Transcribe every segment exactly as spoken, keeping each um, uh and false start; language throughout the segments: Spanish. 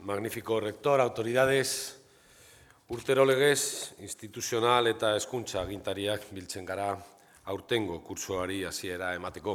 magnífico rector, autoridades, urtero legez, instituzional eta hezkuntza agintariak biltzen gara aurtengo kursoari hasiera emateko.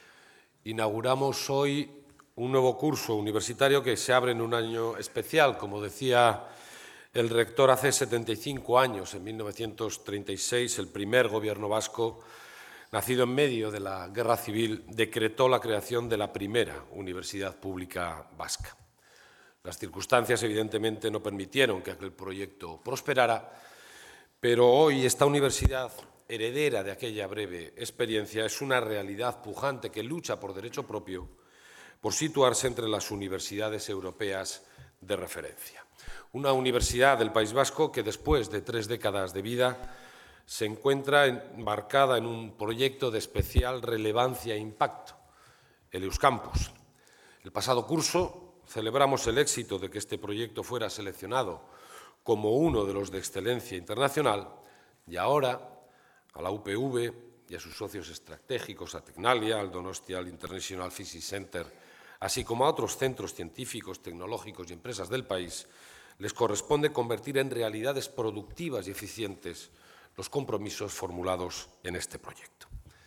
Inauguramos hoy un nuevo curso universitario que se abre en un año especial, como decía el rector, hace setenta y cinco años, en mil novecientos treinta y seis, el primer gobierno vasco, nacido en medio de la Guerra Civil, decretó la creación de la primera universidad pública vasca. Las circunstancias, evidentemente, no permitieron que aquel proyecto prosperara, pero hoy esta universidad, heredera de aquella breve experiencia, es una realidad pujante que lucha por derecho propio, por situarse entre las universidades europeas de referencia. Una universidad del País Vasco que, después de tres décadas de vida, se encuentra embarcada en un proyecto de especial relevancia e impacto, el Euskampus. El pasado curso celebramos el éxito de que este proyecto fuera seleccionado como uno de los de excelencia internacional y ahora a la U P V y a sus socios estratégicos, a Tecnalia, al Donostia, al International Physics Center, así como a otros centros científicos, tecnológicos y empresas del país, les corresponde convertir en realidades productivas y eficientes los compromisos formulados en este proyecto.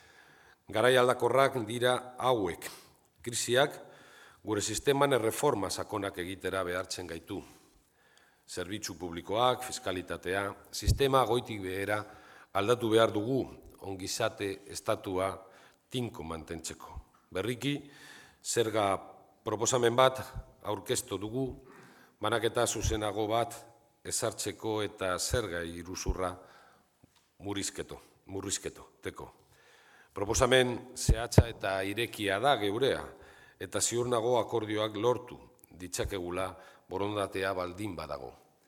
Garai aldakorrak dira hauek, krisiak gure sisteman erreforma sakonak egitera behartzen gaitu. Zerbitzu publikoak, fiskalitatea, sistema goitik behera aldatu behar dugu ongizate estatua tinko mantentzeko. Berriki, zerga proposamen bat aurkeztu dugu, banaketa zuzenago bat ezartzeko eta zerga iruzurra murrizketo, murrizketo, teko. Proposamen zehatza eta irekia da geurea, eta ziur nago akordioak lortu ditzakegula borondatea baldin badago.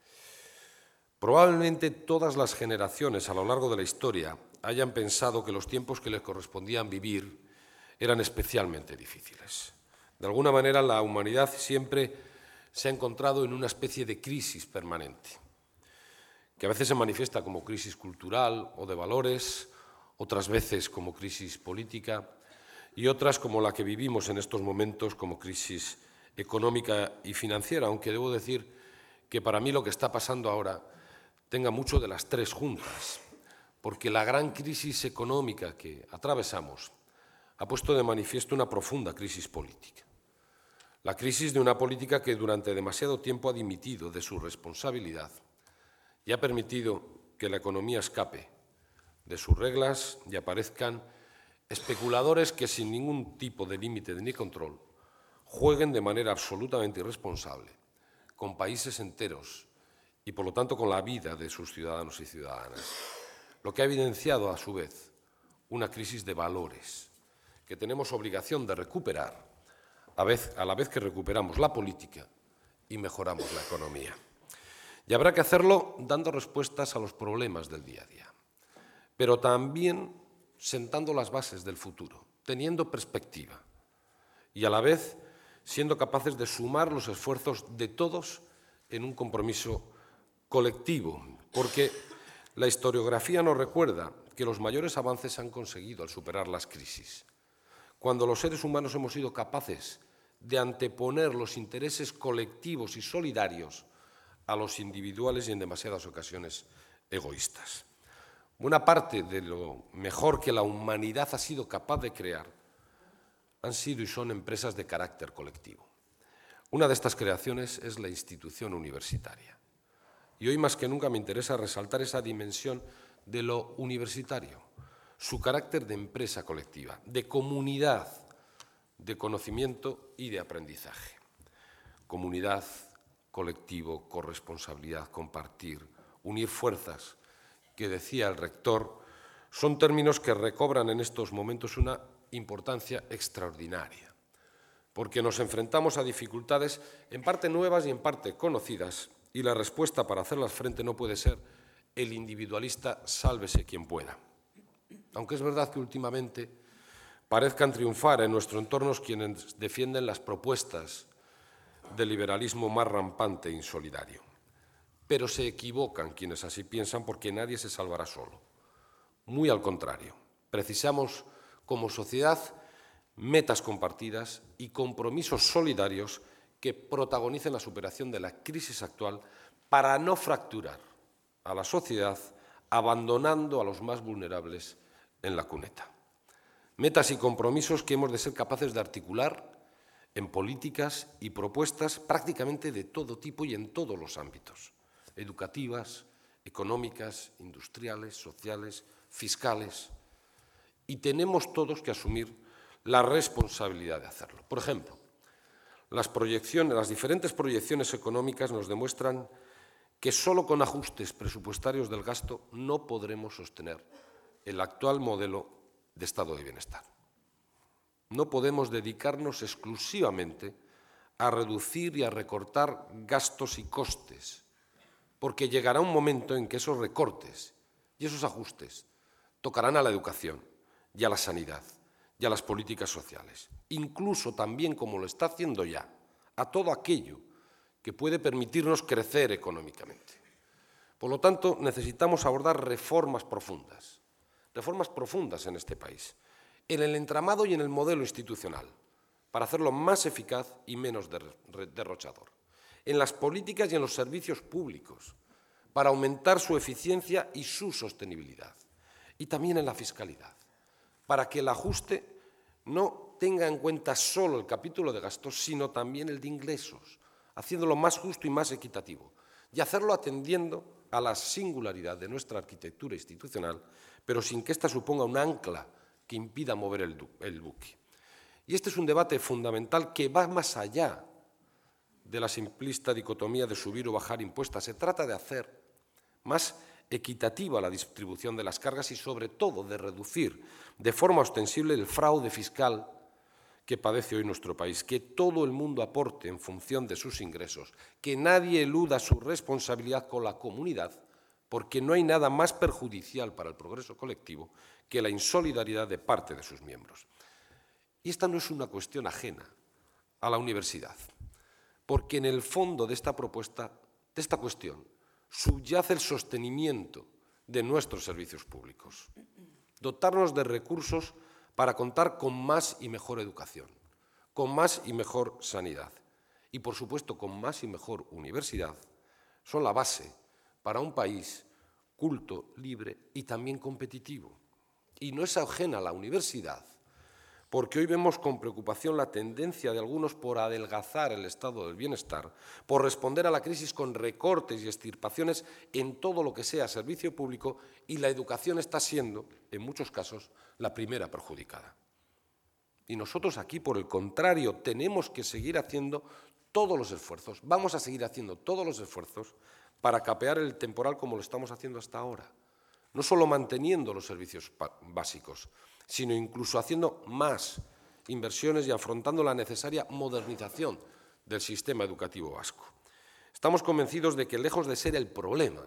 Probablemente todas las generaciones a lo largo de la historia hayan pensado que los tiempos que les correspondían vivir eran especialmente difíciles. De alguna manera, la humanidad siempre se ha encontrado en una especie de crisis permanente, que a veces se manifiesta como crisis cultural o de valores, otras veces como crisis política y otras como la que vivimos en estos momentos como crisis económica y financiera, aunque debo decir que para mí lo que está pasando ahora tenga mucho de las tres juntas, porque la gran crisis económica que atravesamos ha puesto de manifiesto una profunda crisis política. La crisis de una política que durante demasiado tiempo ha dimitido de su responsabilidad y ha permitido que la economía escape de sus reglas y aparezcan especuladores que, sin ningún tipo de límite ni control, jueguen de manera absolutamente irresponsable con países enteros y, por lo tanto, con la vida de sus ciudadanos y ciudadanas, lo que ha evidenciado, a su vez, una crisis de valores que tenemos obligación de recuperar a, vez, a la vez que recuperamos la política y mejoramos la economía. Y habrá que hacerlo dando respuestas a los problemas del día a día, pero también sentando las bases del futuro, teniendo perspectiva y a la vez siendo capaces de sumar los esfuerzos de todos en un compromiso colectivo, porque la historiografía nos recuerda que los mayores avances se han conseguido al superar las crisis, cuando los seres humanos hemos sido capaces de anteponer los intereses colectivos y solidarios a los individuales y, en demasiadas ocasiones, egoístas. Buena parte de lo mejor que la humanidad ha sido capaz de crear han sido y son empresas de carácter colectivo. Una de estas creaciones es la institución universitaria. Y hoy más que nunca me interesa resaltar esa dimensión de lo universitario, su carácter de empresa colectiva, de comunidad, de conocimiento y de aprendizaje. Comunidad, colectivo, corresponsabilidad, compartir, unir fuerzas, que decía el rector, son términos que recobran en estos momentos una importancia extraordinaria, porque nos enfrentamos a dificultades en parte nuevas y en parte conocidas, y la respuesta para hacerlas frente no puede ser el individualista sálvese quien pueda. Aunque es verdad que últimamente parezcan triunfar en nuestro entorno quienes defienden las propuestas del liberalismo más rampante e insolidario. Pero se equivocan quienes así piensan, porque nadie se salvará solo. Muy al contrario, precisamos como sociedad metas compartidas y compromisos solidarios que protagonicen la superación de la crisis actual para no fracturar a la sociedad, abandonando a los más vulnerables en la cuneta. Metas y compromisos que hemos de ser capaces de articular en políticas y propuestas prácticamente de todo tipo y en todos los ámbitos, educativas, económicas, industriales, sociales, fiscales, y tenemos todos que asumir la responsabilidad de hacerlo. Por ejemplo, las proyecciones, las diferentes proyecciones económicas nos demuestran que solo con ajustes presupuestarios del gasto no podremos sostener el actual modelo de estado de bienestar. No podemos dedicarnos exclusivamente a reducir y a recortar gastos y costes, porque llegará un momento en que esos recortes y esos ajustes tocarán a la educación y a la sanidad y a las políticas sociales, incluso también, como lo está haciendo ya, a todo aquello que puede permitirnos crecer económicamente. Por lo tanto, necesitamos abordar reformas profundas, reformas profundas en este país, en el entramado y en el modelo institucional, para hacerlo más eficaz y menos derrochador, en las políticas y en los servicios públicos, para aumentar su eficiencia y su sostenibilidad, y también en la fiscalidad, para que el ajuste no tenga en cuenta solo el capítulo de gastos, sino también el de ingresos, haciéndolo más justo y más equitativo, y hacerlo atendiendo a la singularidad de nuestra arquitectura institucional, pero sin que ésta suponga un ancla que impida mover el, el buque. Y este es un debate fundamental que va más allá de la simplista dicotomía de subir o bajar impuestos. Se trata de hacer más equitativa la distribución de las cargas y, sobre todo, de reducir de forma ostensible el fraude fiscal que padece hoy nuestro país, que todo el mundo aporte en función de sus ingresos, que nadie eluda su responsabilidad con la comunidad, porque no hay nada más perjudicial para el progreso colectivo que la insolidaridad de parte de sus miembros. Y esta no es una cuestión ajena a la universidad, porque en el fondo de esta propuesta, de esta cuestión, subyace el sostenimiento de nuestros servicios públicos, dotarnos de recursos para contar con más y mejor educación, con más y mejor sanidad y, por supuesto, con más y mejor universidad, son la base para un país culto, libre y también competitivo. Y no es ajena a la universidad, porque hoy vemos con preocupación la tendencia de algunos por adelgazar el estado del bienestar, por responder a la crisis con recortes y extirpaciones en todo lo que sea servicio público, y la educación está siendo, en muchos casos, la primera perjudicada. Y nosotros aquí, por el contrario, tenemos que seguir haciendo todos los esfuerzos, vamos a seguir haciendo todos los esfuerzos para capear el temporal como lo estamos haciendo hasta ahora, no solo manteniendo los servicios básicos, sino incluso haciendo más inversiones y afrontando la necesaria modernización del sistema educativo vasco. Estamos convencidos de que, lejos de ser el problema,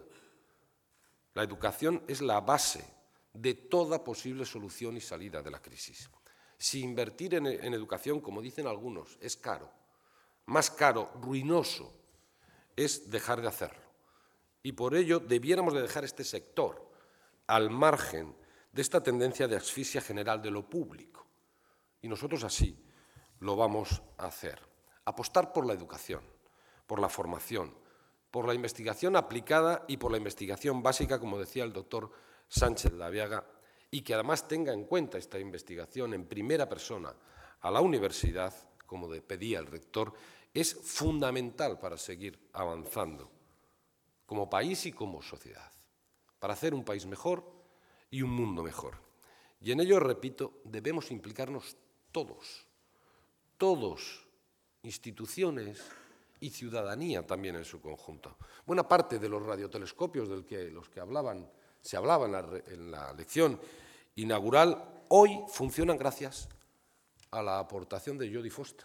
la educación es la base de toda posible solución y salida de la crisis. Si invertir en, en educación, como dicen algunos, es caro, más caro, ruinoso, es dejar de hacerlo. Y por ello debiéramos de dejar este sector al margen de esta tendencia de asfixia general de lo público. Y nosotros así lo vamos a hacer. Apostar por la educación, por la formación, por la investigación aplicada y por la investigación básica, como decía el doctor Sánchez Laviaga, y que además tenga en cuenta esta investigación en primera persona a la universidad, como pedía el rector, es fundamental para seguir avanzando como país y como sociedad, para hacer un país mejor y un mundo mejor. Y en ello, repito, debemos implicarnos todos, todos, instituciones y ciudadanía también en su conjunto. Buena parte de los radiotelescopios de que, los que hablaban, se hablaba en la, en la lección inaugural, hoy funcionan gracias a la aportación de Jodie Foster,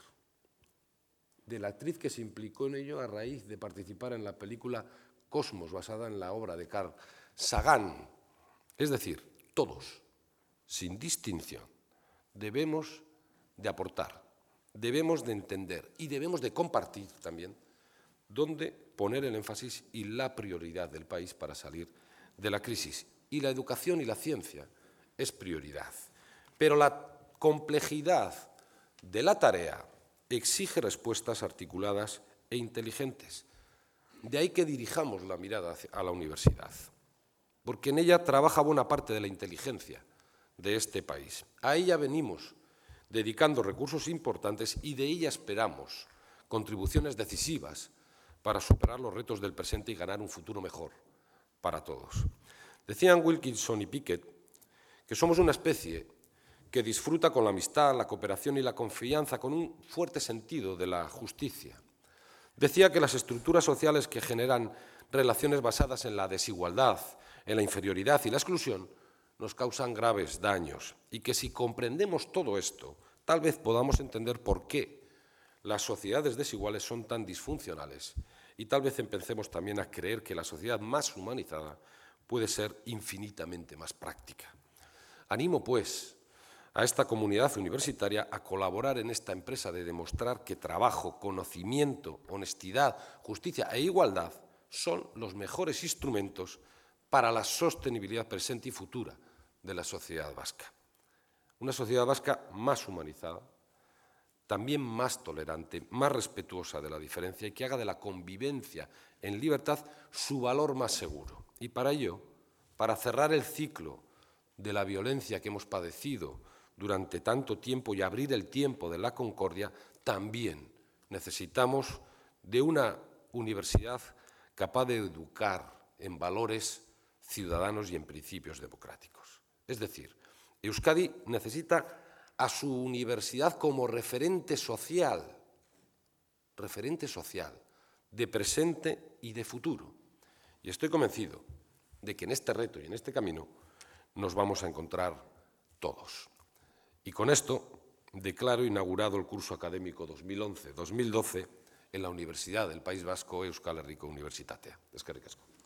de la actriz que se implicó en ello a raíz de participar en la película Cosmos, basada en la obra de Carl Sagan. Es decir, todos, sin distinción, debemos de aportar, debemos de entender y debemos de compartir también dónde poner el énfasis y la prioridad del país para salir de la crisis. Y la educación y la ciencia es prioridad. Pero la complejidad de la tarea exige respuestas articuladas e inteligentes. De ahí que dirijamos la mirada a la universidad, porque en ella trabaja buena parte de la inteligencia de este país. A ella venimos dedicando recursos importantes y de ella esperamos contribuciones decisivas para superar los retos del presente y ganar un futuro mejor para todos. Decían Wilkinson y Pickett que somos una especie que disfruta con la amistad, la cooperación y la confianza, con un fuerte sentido de la justicia. Decía que las estructuras sociales que generan relaciones basadas en la desigualdad, en la inferioridad y la exclusión nos causan graves daños y que si comprendemos todo esto, tal vez podamos entender por qué las sociedades desiguales son tan disfuncionales y tal vez empecemos también a creer que la sociedad más humanizada puede ser infinitamente más práctica. Animo, pues, a esta comunidad universitaria a colaborar en esta empresa de demostrar que trabajo, conocimiento, honestidad, justicia e igualdad son los mejores instrumentos para la sostenibilidad presente y futura de la sociedad vasca. Una sociedad vasca más humanizada, también más tolerante, más respetuosa de la diferencia y que haga de la convivencia en libertad su valor más seguro. Y para ello, para cerrar el ciclo de la violencia que hemos padecido durante tanto tiempo y abrir el tiempo de la concordia, también necesitamos de una universidad capaz de educar en valores ciudadanos y en principios democráticos. Es decir, Euskadi necesita a su universidad como referente social, referente social, de presente y de futuro. Y estoy convencido de que en este reto y en este camino nos vamos a encontrar todos. Y con esto declaro inaugurado el curso académico dos mil once dos mil doce en la Universidad del País Vasco Euskal Herriko Unibertsitatea. Eskerrik asko.